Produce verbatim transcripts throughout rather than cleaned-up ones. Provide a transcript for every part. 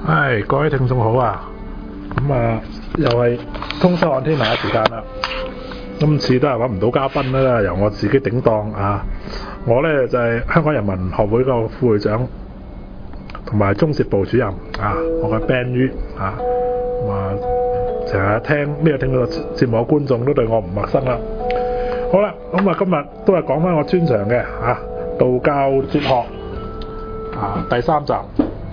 唉，各位聽眾好啊！咁啊，又係通宵看天下嘅時間啦。今次都係揾唔到嘉賓啦，由我自己頂檔啊！我呢就係、是、香港人民學會個副會長，同埋中攝部主任啊。我嘅 Ben Yu啊，咁啊，成日聽呢個聽到節目嘅觀眾都對我唔陌生啦。好啦，咁啊，今日都係講翻我專長嘅啊，道教哲學啊，第三集。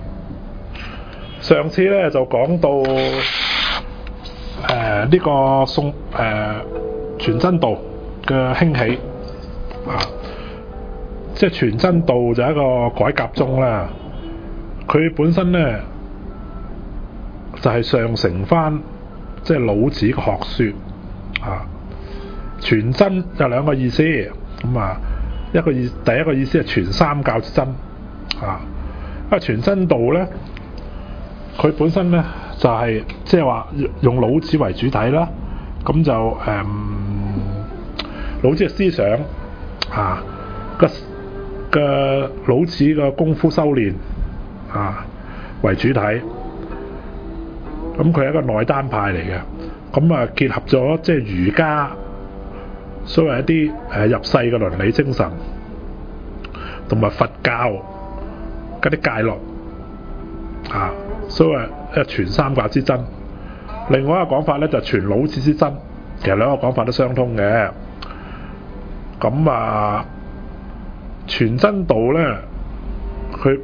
上次咧就講到誒呢、呃這個宋誒全真道嘅興起啊，即係全真道就係一個改革宗啦。佢本身咧就係、是、上承翻即係老子嘅學說啊。全真有兩個意思，咁啊一個意第一個意思係全三教之真啊，因為全真道咧。佢本身咧就係即係話用老子為主體啦，咁就誒、嗯、老子嘅思想啊嘅嘅老子嘅功夫修練啊為主體，咁佢係一個內丹派嚟嘅，咁啊結合咗即係儒家所謂一啲誒入世嘅倫理精神，同埋佛教嗰啲戒律啊。所謂誒全三教之真，另外一個講法咧就係全老子之真，其實兩個講法都相通嘅。咁啊，全真道咧，佢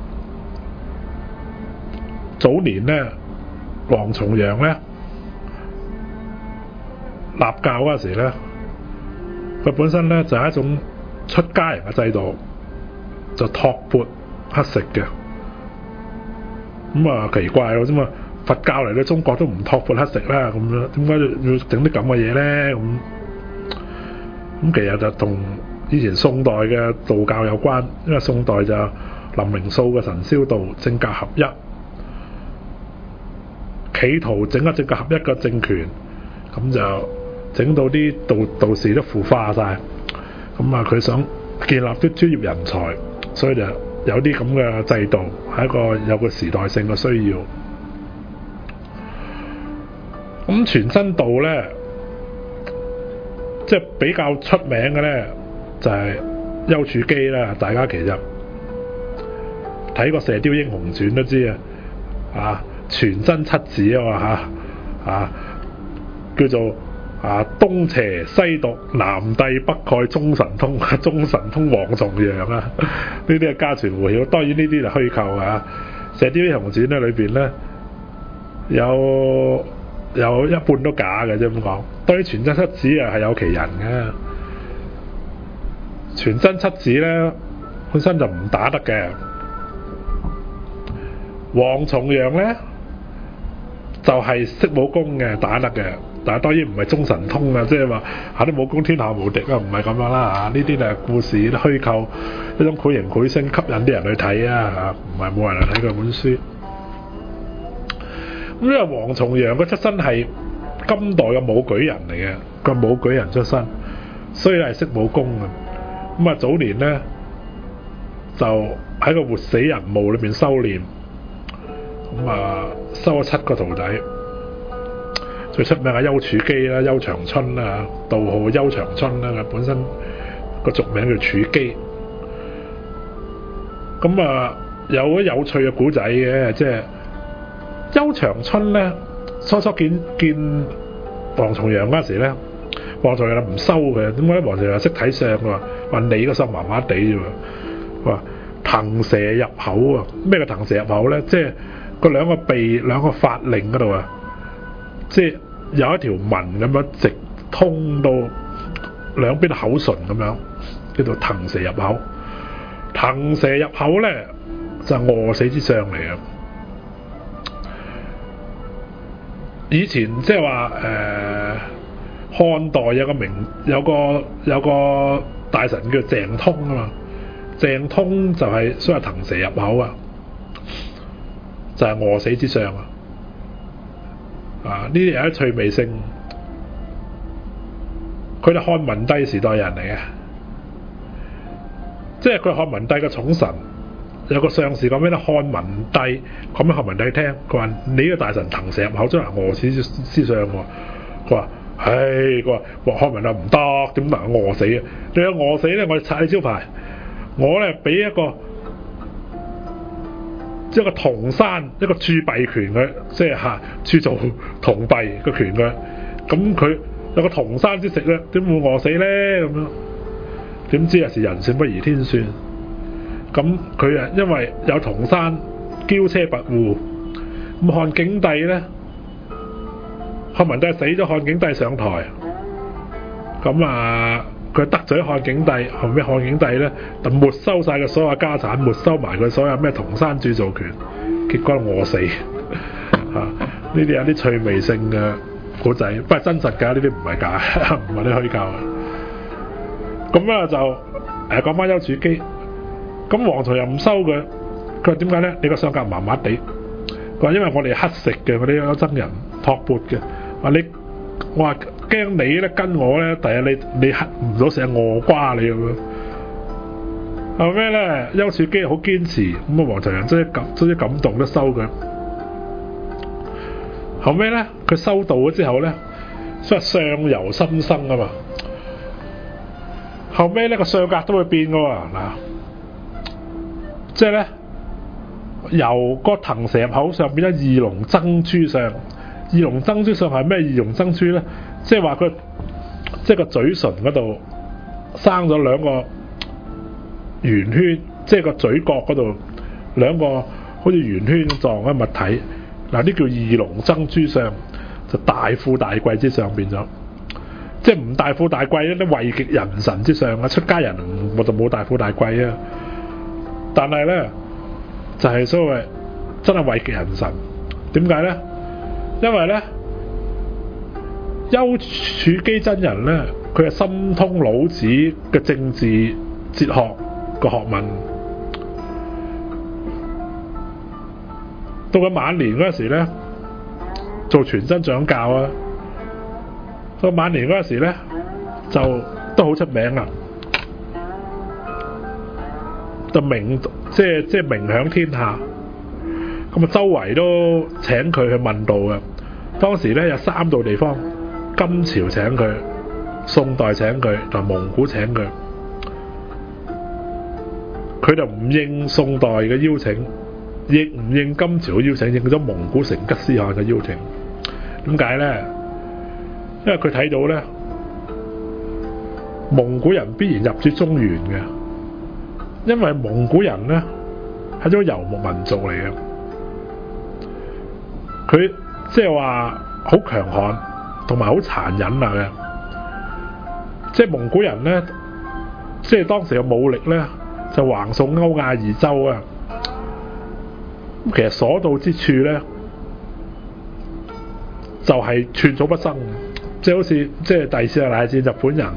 早年咧，王重陽咧立教嗰時咧，佢本身咧就係一種出家人嘅制度，就托缽乞食嘅。咁啊奇怪咯，啫嘛！佛教嚟到中國都唔托缽乞食啦，咁樣點解要整啲咁嘅嘢咧？咁咁其實就同以前宋代嘅道教有關，因為宋代就林明素嘅神霄道政教合一，企圖整一政教合一嘅政權，咁就整到啲道道士都腐化晒。咁啊，佢想建立啲專業人才，所以就有啲咁嘅制度，係一個有個時代性嘅需要。咁全真道呢，即係比較出名嘅呢，就係丘處機啦。大家其實睇過《射雕英雄傳》都知啊，啊全真七子啊嘛嚇啊，叫做啊東邪西毒南帝北丐中神通，中神通王重陽啊，呢啲係家傳戶曉。當然呢啲就虛構啊。《射雕英雄傳》咧裏邊咧有有一半都假嘅啫咁講。當然全真七子啊係有其人嘅。全真七子咧本身就唔打得嘅。王重陽咧就係、是、識武功嘅，打得嘅。但係當然唔係中神通啊，即係話下啲武功天下無敵啊，唔係咁樣啦嚇。呢啲就係故事虛構，一種繪形繪聲吸引啲人去睇啊嚇，唔係冇人嚟睇佢本書。咁因為王重陽個出身係金代嘅武舉人嚟嘅，個武舉人出身，所以係識武功嘅。咁啊早年呢，就喺個活死人墓裏邊修練，咁啊收咗七個徒弟。最出名係丘處機啦、丘長春啦，道號丘長春啦，佢本身個俗名叫處機。咁啊，有啲有趣嘅古仔嘅，即係丘長春咧，初初見見王重陽嗰時咧，王重陽唔收佢，點解咧？王重陽識睇相㗎嘛，話你個心麻麻地啫喎，話騰蛇入口啊！咩叫騰蛇入口咧？即係個兩個鼻兩個法令嗰度啊！即係有一條紋咁樣直通到兩邊口唇咁樣，叫做騰蛇入口。騰蛇入口咧就係餓死之相嚟嘅。以前即係話誒漢代有個名有個有個大臣叫鄭通啊嘛，鄭通就係所謂騰蛇入口啊，就係、是、餓死之相啊。啊！呢啲有啲趣味性，佢哋漢文帝時代人嚟嘅，即係佢漢文帝嘅寵臣， 有個相士講咩咧？漢文帝講俾漢文帝聽，佢話你呢個大臣騰蛇入口，將來餓死思想喎。佢話：唉，佢話漢文帝唔得，點能餓死啊？你有餓死咧，我哋拆你招牌。我咧俾一個一個銅山一個鑄幣權佢，即係嚇鑄造銅幣嘅權佢。咁佢有個銅山之食咧，點會餓死咧？咁樣點知有時人算不如天算。咁佢啊，因為有銅山驕奢跋扈，咁漢景帝咧，漢文帝死咗，漢景帝上台，咁啊佢得罪漢景帝，後尾漢景帝咧就沒收晒佢所有家產，沒收埋佢所有咩銅山鑄造權，結果餓死嚇。呢啲有啲趣味性嘅古仔，不過真實㗎，呢啲唔係假，唔係啲虛構嘅。咁啊就誒講翻丘處機。咁黃巢又唔收佢，佢話點解咧？你個相格麻麻地，佢話因為我哋乞食嘅，我哋有僧人托缽嘅，話你，我話驚你咧跟我咧，第日你你乞唔到成日餓瓜你咁樣。後尾咧，丘處機好堅持，咁啊黃巢人真係感真係感動都收佢。後尾咧，佢收道咗之後咧，所謂相由心生啊嘛。後尾咧個相格都會變噶喎嗱。即係咧，由個騰蛇入口上變咗二龍爭珠相。二龍爭珠相係咩？二龍爭珠咧，即係話佢即係個嘴唇嗰度生咗兩個圓圈，即係個嘴角嗰度兩個好似圓圈狀嘅物體。嗱，呢叫二龍爭珠相，就大富大貴之相變咗。即係唔大富大貴咧，都位極人臣之相啊！出家人我就冇大富大貴啊。但係咧，就係、是、所謂真係位極人臣。點解咧？因為咧，丘處機真人咧，佢係心通老子嘅政治哲學個學問。到佢晚年嗰陣時咧，做全真掌教啊。到晚年嗰陣時咧，就都好出名啦。就名即係即係名響天下，咁啊周圍都請佢去問道嘅。當時咧有三度地方，金朝請佢，宋代請佢，同蒙古請佢。佢就唔應宋代嘅邀請，亦唔應金朝嘅邀請，應咗蒙古成吉思汗嘅邀請。點解咧？因為佢睇到咧，蒙古人必然入主中原嘅。因為蒙古人咧係種游牧民族嚟嘅，佢即係話好強悍，同埋好殘忍啊嘅。即係蒙古人咧，即係當時嘅武力咧，就橫掃歐亞二洲啊。咁其實所到之處咧，就係、是、寸草不生，即係好似即係第二次世界大戰日本人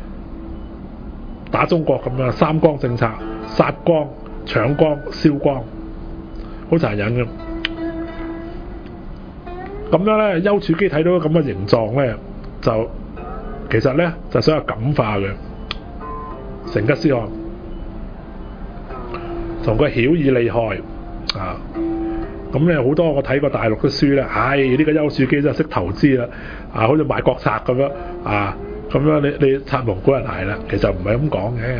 打中國咁樣，三光政策。殺光、搶光、燒光，好殘忍嘅。咁樣咧，丘處機睇到咁嘅形狀咧，就其實咧就想有感化嘅。成吉思汗同佢曉以利害啊！咁咧好多我睇過大陸嘅書咧，唉、哎，呢、這個丘處機真係識投資啦！啊，好似賣國賊咁樣啊，咁樣你你拆蒙古人鞋啦，其實唔係咁講嘅。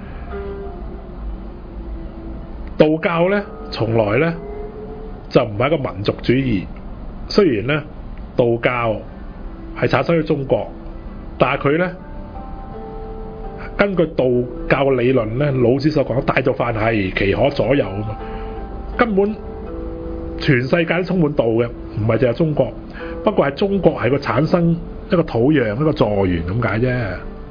道教咧，從來咧就唔係一個民族主義。雖然咧，道教係產生於中國，但係佢咧根據道教嘅理論咧，老子所講大道泛兮，其可左右啊嘛。根本全世界都充滿道嘅，唔係淨係中國。不過係中國係個產生一個土壤，一個助緣咁解啫。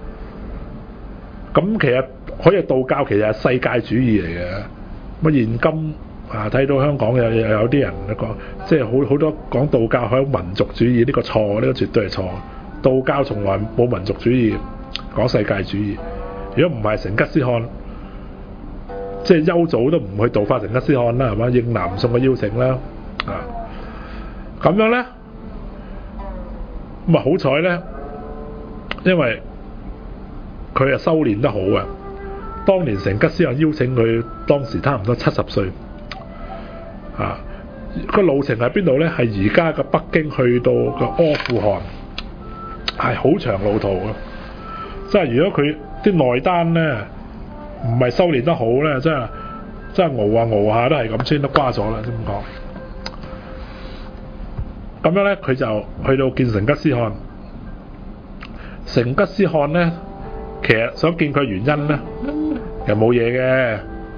咁其實可以道教其實係世界主義嚟嘅。咁現今啊，睇到香港有有有啲人講，即係好好多講道教係民族主義，呢、這個錯，呢、這個絕對係錯。道教從來冇民族主義，講世界主義。如果唔係成吉思汗，即係丘祖都唔去道化成吉思汗啦，係嘛？應南宋嘅邀請啦，啊，咁樣咧，咁啊好彩咧，因為佢啊修練得好啊。 當年成吉思汗邀請佢，當時差唔多七十歲啊。個路程喺邊度呢？係而家嘅北京去到個阿富汗，係好長路途啊！即係如果佢啲內丹呢唔係修練得好呢，真係真係熬下熬下都係咁先都瓜咗啦，咁講。咁樣呢，佢就去到見成吉思汗。成吉思汗呢，其實想見佢原因呢，又冇嘢嘅，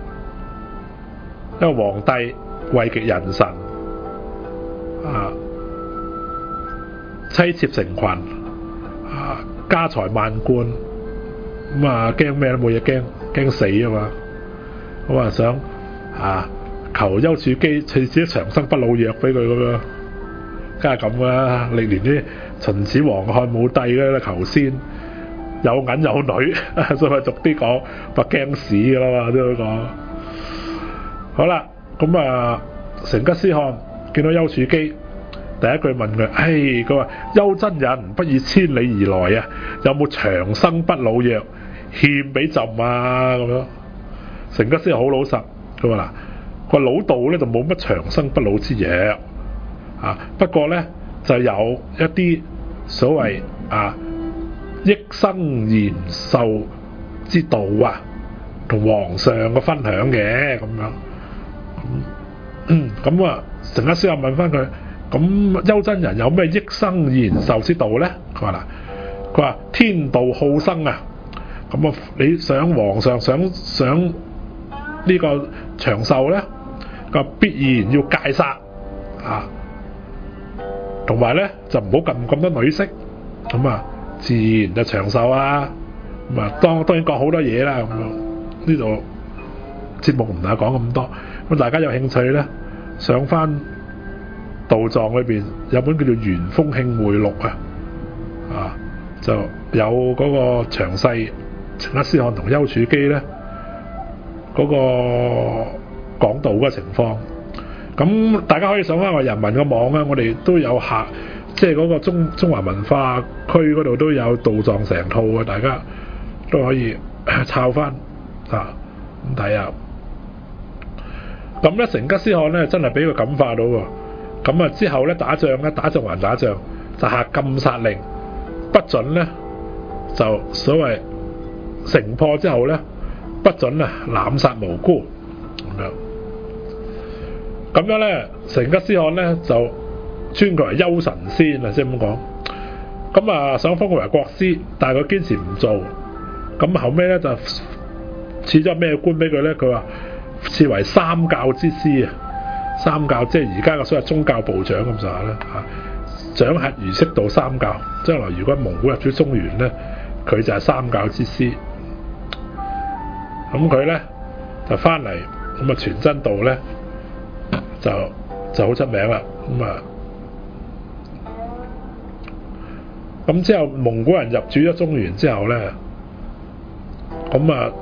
因為皇帝位極人臣啊，妻妾成群啊，家財萬貫，咁啊驚咩都冇嘢驚，驚死啊嘛！咁啊想啊求丘處機賜啲長生不老藥俾佢咁樣，梗係咁啦！歷年啲秦始皇漢武帝咧求仙有銀有女，所以俗啲講，話驚死㗎啦嘛，都咁講。好啦，咁啊成吉思汗見到丘處機，第一句問佢：唉，佢話丘真人不以千里而來啊，有冇長生不老藥獻俾朕啊？咁樣，成吉思汗好老實，佢話嗱，佢話老道咧就冇乜長生不老之藥啊，不過咧就有一啲所謂啊益生延壽之道啊，同皇上嘅分享嘅咁樣。咁啊，成吉思汗問翻佢：咁丘真人有咩益生延壽之道呢？佢話嗱，佢話天道好生啊，咁啊，你想皇上想想呢個長壽呢，咁必然要戒殺啊，同埋呢就唔好撳咁多女色，咁啊自然就長壽啊。咁啊，當當然講好多嘢啦，咁樣呢度節目唔係講咁多。咁大家有興趣呢，上翻道藏裏邊有本叫做《元豐慶會錄》啊，啊就有嗰個詳細成吉思汗同丘處機呢嗰、嗰個講道嗰個情況。咁大家可以上翻個人民嘅網啊，我哋都有下，即係嗰個中中華文化區嗰度都有道藏成套嘅，大家都可以抄翻啊咁睇下。咁咧，成吉思汗咧真係俾佢感化到喎。咁啊之後咧打仗咧，打仗還打仗，就下禁殺令，不准咧就所謂城破之後咧，不准啊濫殺無辜咁樣。咁樣咧，成吉思汗咧就尊佢為丘神仙啊，即係咁講。咁啊想封佢為國師，但係佢堅持唔做。咁後尾咧就賜咗咩官俾佢咧？佢話賜為三教之師啊，三教即係而家嘅所謂宗教部長咁上下啦嚇，掌轄儒釋道三教。將來如果蒙古入主中原咧，佢就係三教之師。咁佢咧就翻嚟，咁啊全真道咧就就好出名啦。咁啊，咁之後蒙古人入主咗中原之後咧，咁啊。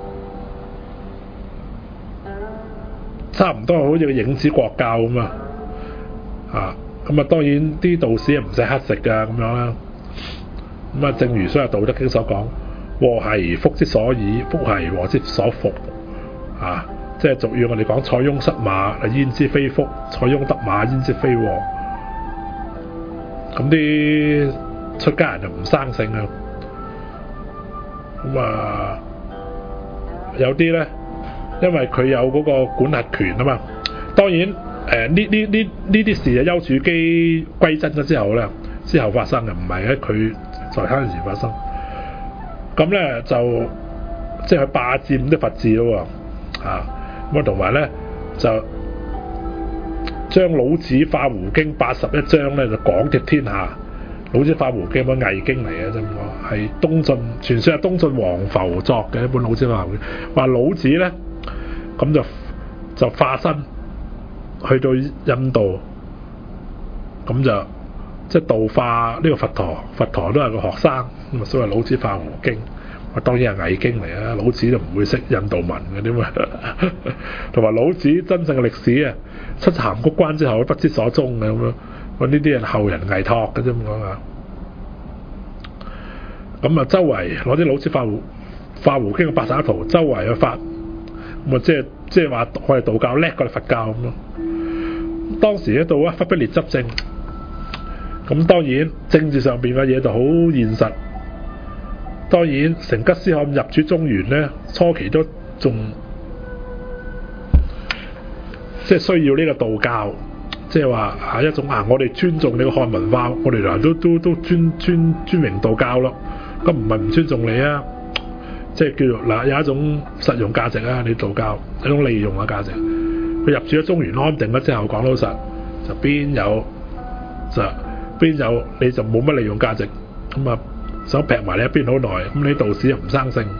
差唔多好似個影子國教咁啊，啊咁啊當然啲道士唔使乞食噶咁樣啦。咁啊正如所謂《道德經》所講，禍兮福之所以，福兮禍之所伏啊，即係俗語我哋講塞翁失馬，焉知非福；塞翁得馬，焉知非禍。咁啲出家人就唔生性啊。咁啊有啲咧。因為佢有嗰個管轄權啊嘛，當然誒呢呢呢呢啲事啊，丘處機歸真咗之後咧，之後發生嘅，唔係喺佢在生時發生。咁咧就即係佢霸佔啲佛寺咯喎，啊咁啊同埋咧就將《老子化胡經》八十一章咧就廣貼天下。《老子化胡經》本偽經嚟嘅啫，係東晉傳說係東晉王弗作嘅一本《老子化胡經》，話老子咧。咁就就化身去到印度，咁就即係度化呢個佛陀，佛陀都係個學生，咁啊所謂老子化胡經，我當然係偽經嚟啊！老子就唔會識印度文嘅點啊，同埋老子真正嘅歷史啊，出函谷關之後不知所蹤嘅咁樣，我呢啲係後人偽託嘅啫咁講啊。咁啊周圍攞啲老子化胡化胡經嘅八十一圖周圍去發，咁啊即係即係話我哋道教叻過佛教咁咯。當時咧到啊忽必烈執政，咁當然政治上邊嘅嘢就好現實。當然成吉思汗入主中原咧，初期都仲即係需要呢個道教，即係話啊一種啊我哋尊重你個漢文化，我哋嗱都都都尊尊尊榮道教咯。咁唔係唔尊重你啊，即係叫做嗱有一種實用價值啊，你道教有一種利用嘅價值。佢入住咗中原安定咗之後，講老實就邊有就邊有你就冇乜利用價值，咁啊想劈埋你一邊好耐，咁你道士又唔生性，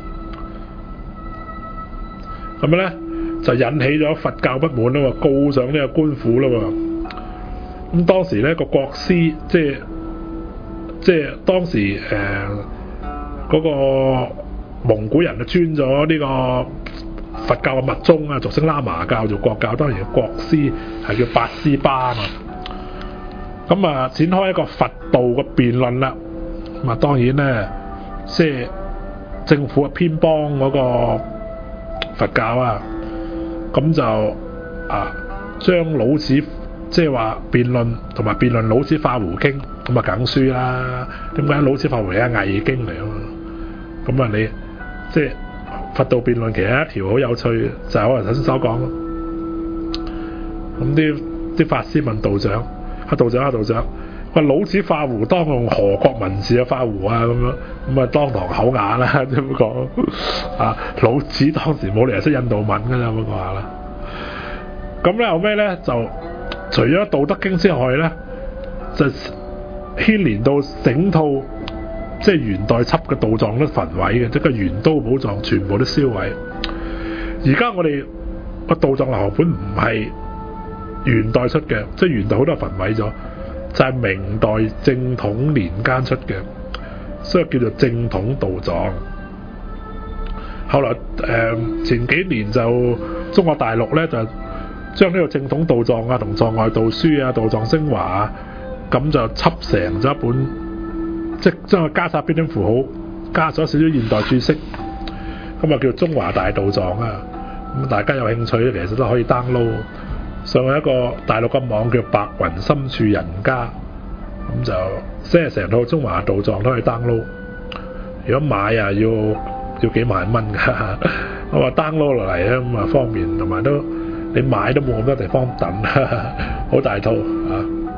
咁樣咧就引起咗佛教不滿啦喎，告上呢個官府啦喎。咁當時咧個國師即係即係當時誒嗰、呃嗰個蒙古人就尊咗呢個佛教嘅密宗啊，俗稱喇嘛教做國教，當然國師係叫八思巴啊嘛。咁啊展開一個佛道嘅辯論啦。咁啊當然咧，即係政府偏幫嗰個佛教啊，咁就啊將老子即係話辯論同埋辯論老子化胡經，咁啊梗輸啦。點解老子化胡係偽經嚟啊嘛？咁啊你即係佛道辯論其實一條好有趣，就係、是、我頭先所講咯。咁啲啲法師問道長，啊道長啊道長，話老子化胡當用何國文字啊化胡啊咁樣，咁啊當堂口啞啦，咁講啊老子當時冇理由識印度文㗎咋咁話啦。咁咧後尾咧就除咗《道德經》之外咧，就牽連到整套即係元代輯嘅道藏都焚毀嘅，即係個元都寶藏全部都燒毀。而家我哋個道藏流行本唔係元代出嘅，即係元代好多焚毀咗，就係、是、明代正統年間出嘅，所以叫做正統道藏。後來誒、呃、前幾年就中國大陸咧就將呢個正統道藏啊同藏外道書啊、道藏精華啊，咁就輯成咗一本，即係將佢加晒標點符號，加咗少少現代注釋，咁啊叫中華大道藏啊。咁大家有興趣咧，其實都可以 download 上去一個大陸嘅網叫白雲深處人家，咁就即係成套中華道藏都可以 download。如果買啊要要幾萬蚊㗎，我話 download 落嚟咧咁啊方便，同埋都你買都冇咁多地方等，好大套啊！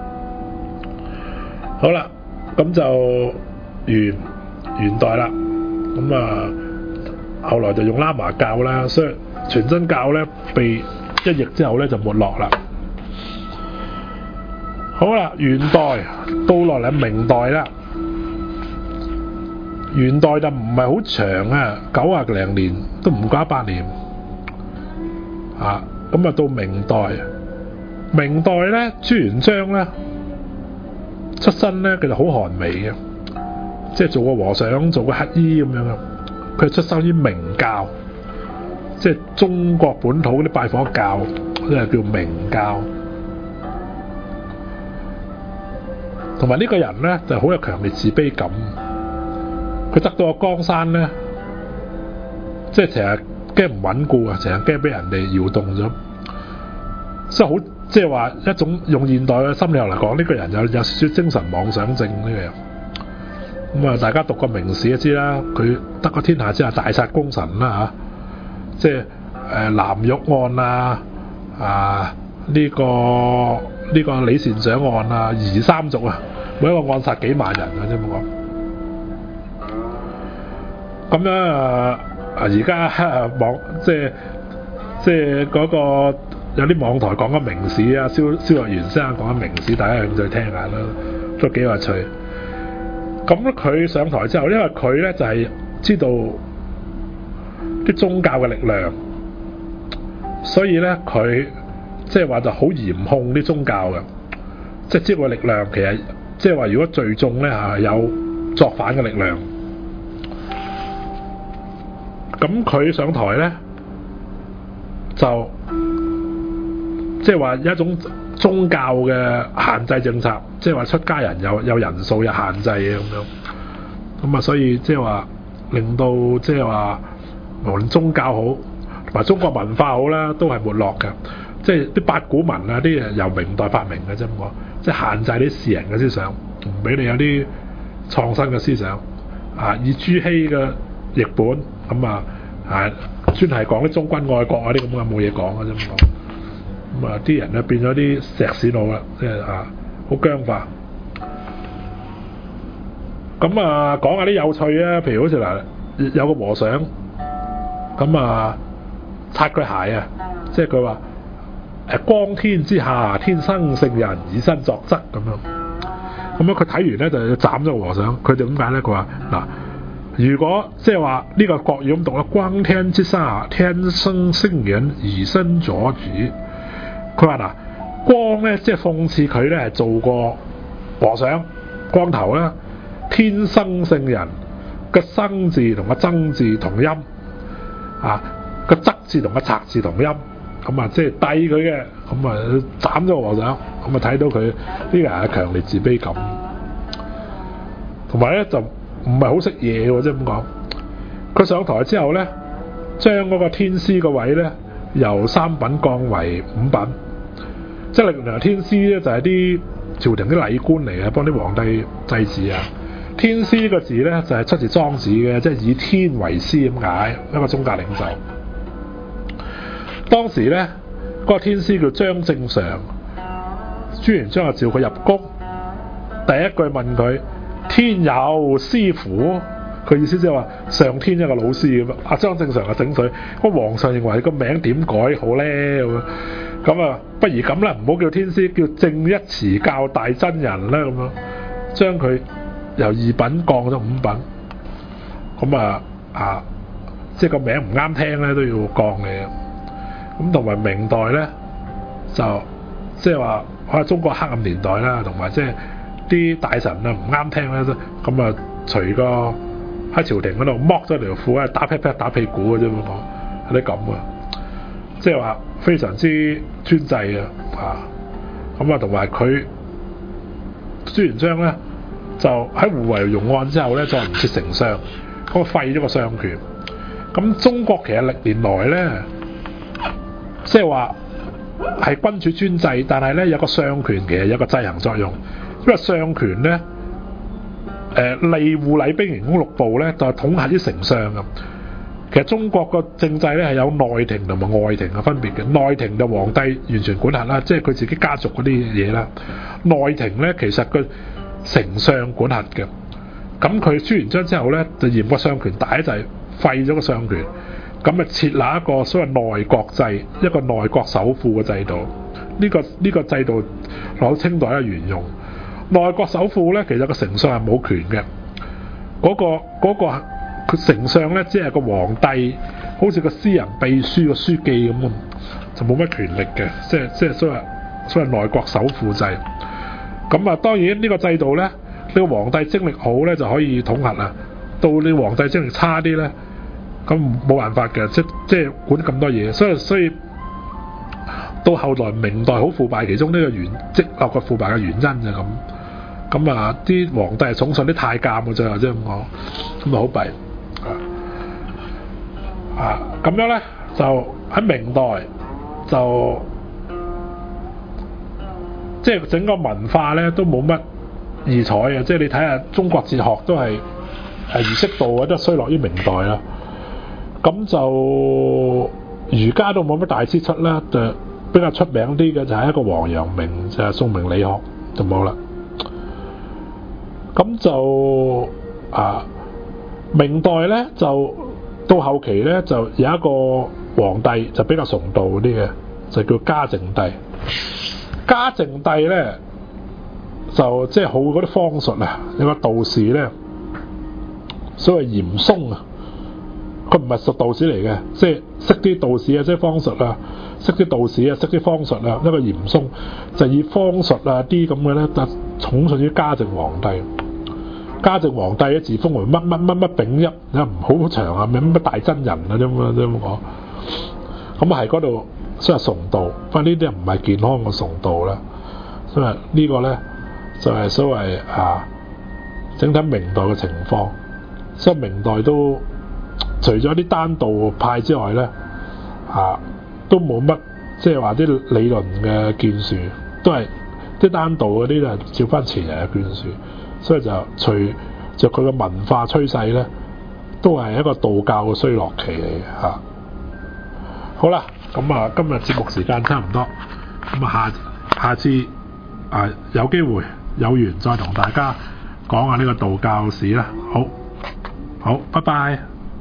好啦，咁就元元代啦，咁啊後來就用喇嘛教啦，所以全真教咧被一役之後咧就沒落啦。好啦，元代到落嚟明代啦，元代就唔係好長啊，九啊零年都唔夠一百年啊。咁啊到明代，明代咧朱元璋咧出身咧其實好寒微嘅，即係做個和尚，做個乞衣咁樣啊。佢係出生於明教，即係中國本土嗰啲拜火教，即係叫明教。同埋呢個人咧就好有強烈自卑感，佢得到個江山咧，即係成日驚唔穩固啊，成日驚俾人哋搖動咗，所以好即係話一種用現代嘅心理學嚟講，呢、這個人有有少少精神妄想症呢個人。咁啊，大家讀過明史就知啦，佢得個天下之下大殺功臣啦嚇，即係誒、呃、藍玉案啊，啊呢、這個呢、這個李善長案啊，夷三族啊，每一個案殺幾萬人啊，即係咁講。咁樣啊，而家網即係即係嗰個有啲網台講緊明史啊，蕭蕭若元先生講緊明史，大家有興趣聽下啦，都幾有趣。咁咧佢上台之後，因為佢咧就係知道啲宗教嘅力量，所以咧佢即係話就好嚴控啲宗教嘅，即係知道力量其實即係話如果聚眾咧係有作反嘅力量。咁佢上台咧就即係話一種宗教嘅限制政策，即係話出家人有有人數有限制嘅咁樣，咁啊所以即係話令到即係話無論宗教好同埋中國文化好啦，都係沒落嘅。即係啲八股文啊，啲嘢由明代發明嘅啫，我即係限制啲士人嘅思想，唔俾你有啲創新嘅思想。啊，以朱熹嘅譯本咁啊，啊專係講啲忠君愛國啊啲咁嘅冇嘢講嘅啫，咁啊啲人咧變咗啲石屎佬啦，即係啊好僵化。咁啊講下啲有趣啊，譬如好似嗱有個和尚咁啊擦佢鞋啊，即係佢話誒光天之下天生聖人以身作則咁樣。咁樣佢睇完咧就斬咗個和尚。佢哋點解咧？佢話嗱，如果即係話呢個國語咁讀啦，光天之下天生聖人以身作則。佢話嗱，光咧即係諷刺佢咧係做過和尚光頭啦。天生聖人個生字同個曾字同音啊，個則字同個賊字同音，咁啊即係低佢嘅，咁啊斬咗個和尚，咁啊睇到佢呢個人係強烈自卑感，同埋咧就唔係好識嘢喎，即係咁講。佢上台之後咧，將嗰個天師個位咧由三品降為五品，即係原來天師咧就係啲朝廷啲禮官嚟嘅，幫啲皇帝祭祀啊。天師呢個字咧就係、是、出自莊子嘅，即係以天為師咁解，一個宗教領袖。當時咧嗰、那個天師叫張正常，朱元璋就召佢入宮，第一句問佢：天有師乎？佢意思即係話上天一個老師咁。阿張正常就整水，個皇上認為個名點改好咧？咁啊，不如咁啦，唔好叫天師，叫正一詞教大真人啦，咁樣將佢由二品降咗五品。咁啊啊，即係個名唔啱聽咧，都要降你。咁同埋明代咧，就即係話可能中國黑暗年代啦，同埋即係啲大臣啊唔啱聽咧，咁啊除個喺朝廷嗰度剝咗條褲啊，打屁屁打屁股嘅啫，咁講有啲咁啊，即係話非常之專制啊，啊咁啊，同埋佢朱元璋咧就喺胡惟庸案之後咧，再唔設丞相，咁啊廢咗個相權。咁中國其實歷年來咧，即係話係君主專制，但係咧有個相權其實有個制衡作用，因為相權咧。誒吏戶禮兵刑工六部咧，就係統轄啲丞相咁。其實中國個政制咧係有內廷同埋外廷嘅分別嘅。內廷就皇帝完全管轄啦，即係佢自己家族嗰啲嘢啦。內廷咧其實個丞相管轄嘅。咁佢朱元璋之後咧，就嫌個相權大，就係廢咗個相權，咁啊設立一個所謂內閣制，一個內閣首輔嘅制度。呢個呢個制度攞清代咧沿用。內閣首輔咧，其實個丞相係冇權嘅。嗰個嗰個佢丞相咧，只係個皇帝，好似個私人秘書個書記咁，就冇乜權力嘅。即係即係所謂所謂內閣首輔制。咁啊，當然呢個制度咧，呢個皇帝精力好咧就可以統轄啦。到你皇帝精力差啲咧，咁冇辦法嘅，即即係管咁多嘢。所以所以到後來明代好腐敗，其中呢個原積落個腐敗嘅原因就咁。咁啊，啲皇帝係寵信啲太監嘅啫，即係咁講，咁啊好弊啊！咁樣咧就喺明代就即係整個文化咧都冇乜異彩嘅，即係你睇下中國哲學都係係儒釋道都衰落於明代啦。咁就儒家都冇乜大師出啦，就比較出名啲嘅就係一個王陽明，就係宋明理學就冇啦。咁就啊，明代咧就到後期咧就有一個皇帝就比較崇道啲嘅，就叫嘉靖帝。嘉靖帝咧就即係好嗰啲方術啊，有個道士咧，所謂嚴嵩啊，佢唔係實道士嚟嘅，即係識啲道士啊，即係方術啊，識啲道士啊，識啲方術啊，一個嚴嵩就以方術啊啲咁嘅咧，就寵信於嘉靖皇帝。嘉靖皇帝咧自封為乜乜乜乜丙一，唔好長啊，咩乜大真人啊啫嘛，咁講。咁啊係嗰度所謂崇道，不過呢啲唔係健康嘅崇道啦。所以呢個咧就係、是、所謂啊整體明代嘅情況。所以明代都除咗啲丹道派之外咧，啊都冇乜即係話啲理論嘅建樹，都係啲丹道嗰啲就照翻前人嘅建樹，所以就隨著佢嘅文化趨勢咧，都係一個道教嘅衰落期嚟嘅嚇。好啦，咁啊今日節目時間差唔多，咁啊下下次啊有機會有緣再同大家講下呢個道教史啦。好，好，拜拜。